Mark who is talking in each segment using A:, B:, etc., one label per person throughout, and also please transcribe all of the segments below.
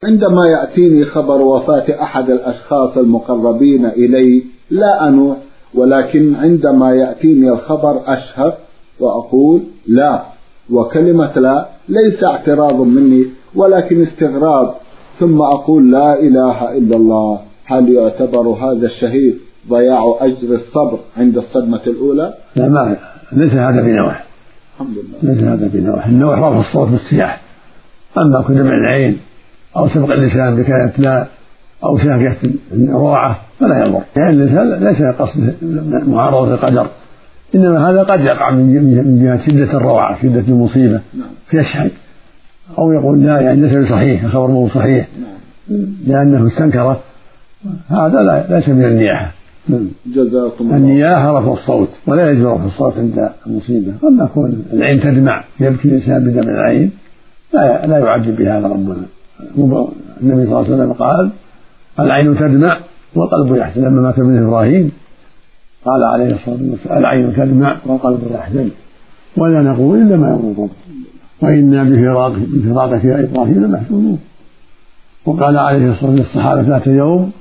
A: عندما يأتيني خبر وفاة أحد الأشخاص المقربين إلي لا أنوح، ولكن عندما يأتيني الخبر أشهق وأقول لا، وكلمة لا ليس اعتراض مني ولكن استغراب، ثم أقول لا إله إلا الله. هل يعتبر هذا الشهيد ضياع أجر الصبر عند الصدمة الأولى؟
B: لا، ما ليس هذا بنوح.
A: الحمد لله.
B: ليس هذا بنوح. النوح رفع الصوت بالصياح، أما كل دمع العين أو سبق اللسان بكلمة لا أو شاكية الروعة فلا يضر، لأن الإنسان ليس قصد معارضة القدر، إنما هذا قد يقع من جهة شدة الروعة، شدة المصيبة فيشحن أو يقول لا، يعني ليس صحيح، الخبر مو صحيح لأنه استنكره، هذا ليس من النياحة. النياحة رفع الصوت، ولا يجوز رفع الصوت عند المصيبة. أما يكون العين تدمع، يبكي الإنسان بدمع العين، لا يعجب بهذا ربنا. النبي صلى الله عليه وسلم قال العين تدمع والقلب يحزن. لما مات ابن إبراهيم قال عليه الصلاة والسلام العين تدمع والقلب يحزن، ولا نقول إلا ما يرضي الله، وإنا بفراقك يا إبراهيم لمحزونون. وقال عليه الصلاة والسلام للصحابة ذات يوم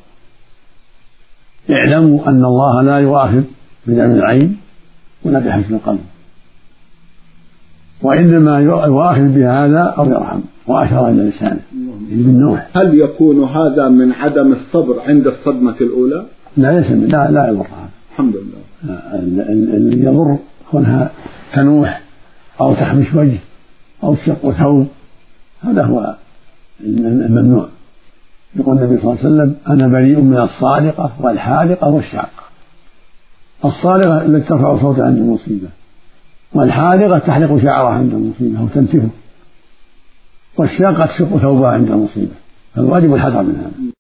B: اعلموا أن الله لا يؤاخذ بدمع العين ولا بحزن القلب، وإنما يؤاخذ بهذا أو يرحم، وأشار إلى لسانه بالنوح.
A: هل يكون هذا من عدم الصبر عند الصدمة الأولى؟
B: لا يضر هذا.
A: الحمد لله.
B: اللي يضر كونها تنوح أو تحمش وجه أو تشق ثوب، هذا هو الممنوع. يقول النبي صلى الله عليه وسلم أنا بريء من الصالقة والحالقة والشاقة. الصالقة التي ترفع صوتها عند المصيبة، والحالقة تحلق شعرها عند المصيبة وتنتفه، والشاقة تشق ثوبها عند المصيبة. فالواجب الحذر من هذا.